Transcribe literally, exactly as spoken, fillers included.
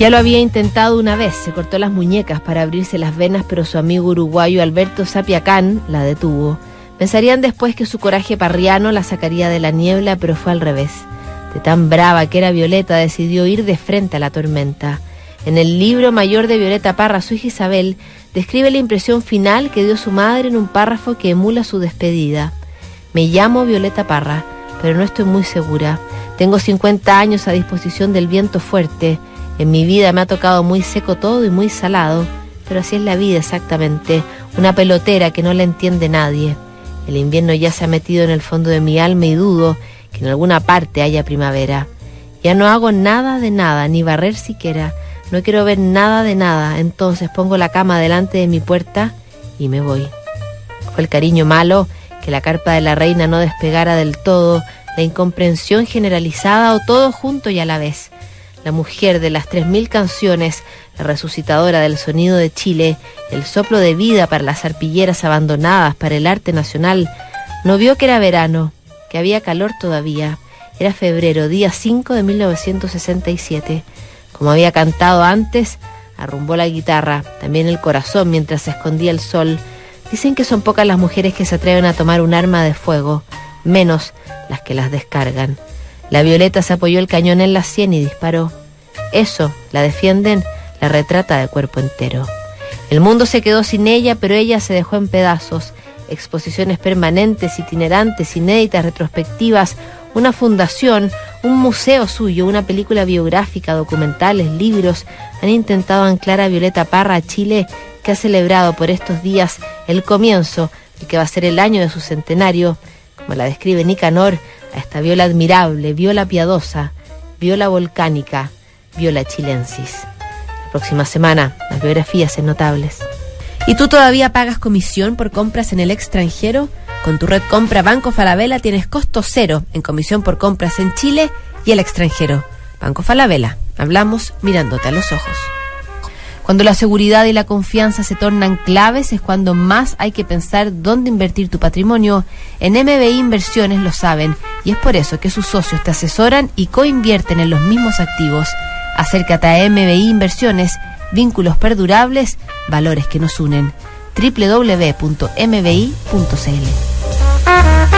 Ya lo había intentado una vez, se cortó las muñecas para abrirse las venas, pero su amigo uruguayo Alberto Sapiacán la detuvo. Pensarían después que su coraje parriano la sacaría de la niebla, pero fue al revés. De tan brava que era Violeta, decidió ir de frente a la tormenta. En el libro mayor de Violeta Parra, su hija Isabel, describe la impresión final que dio su madre en un párrafo que emula su despedida. Me llamo Violeta Parra, pero no estoy muy segura. Tengo cincuenta años a disposición del viento fuerte. En mi vida me ha tocado muy seco todo y muy salado, pero así es la vida exactamente, una pelotera que no la entiende nadie. El invierno ya se ha metido en el fondo de mi alma y dudo que en alguna parte haya primavera. Ya no hago nada de nada, ni barrer siquiera. No quiero ver nada de nada, entonces pongo la cama delante de mi puerta y me voy. Fue el cariño malo, que la carpa de la reina no despegara del todo, la incomprensión generalizada o todo junto y a la vez. La mujer de las tres mil canciones, la resucitadora del sonido de Chile, el soplo de vida para las arpilleras abandonadas, para el arte nacional, no vio que era verano, que había calor todavía. Era febrero, día cinco de mil novecientos sesenta y siete. Como había cantado antes, arrumbó la guitarra, también el corazón mientras se escondía el sol. Dicen que son pocas las mujeres que se atreven a tomar un arma de fuego, menos las que las descargan. La Violeta se apoyó el cañón en la sien y disparó. Eso, la defienden, la retrata de cuerpo entero. El mundo se quedó sin ella, pero ella se dejó en pedazos. Exposiciones permanentes, itinerantes, inéditas, retrospectivas, una fundación, un museo suyo, una película biográfica, documentales, libros, han intentado anclar a Violeta Parra a Chile, que ha celebrado por estos días el comienzo del que va a ser el año de su centenario, como la describe Nicanor, a esta Viola admirable, Viola piadosa, Viola volcánica, Viola chilensis. La próxima semana, las biografías en Notables. ¿Y tú todavía pagas comisión por compras en el extranjero? Con tu red Compra Banco Falabella tienes costo cero en comisión por compras en Chile y el extranjero. Banco Falabella, hablamos mirándote a los ojos. Cuando la seguridad y la confianza se tornan claves es cuando más hay que pensar dónde invertir tu patrimonio. En M B I Inversiones lo saben y es por eso que sus socios te asesoran y coinvierten en los mismos activos. Acércate a M B I Inversiones, vínculos perdurables, valores que nos unen. doble u doble u doble u punto m b i punto c l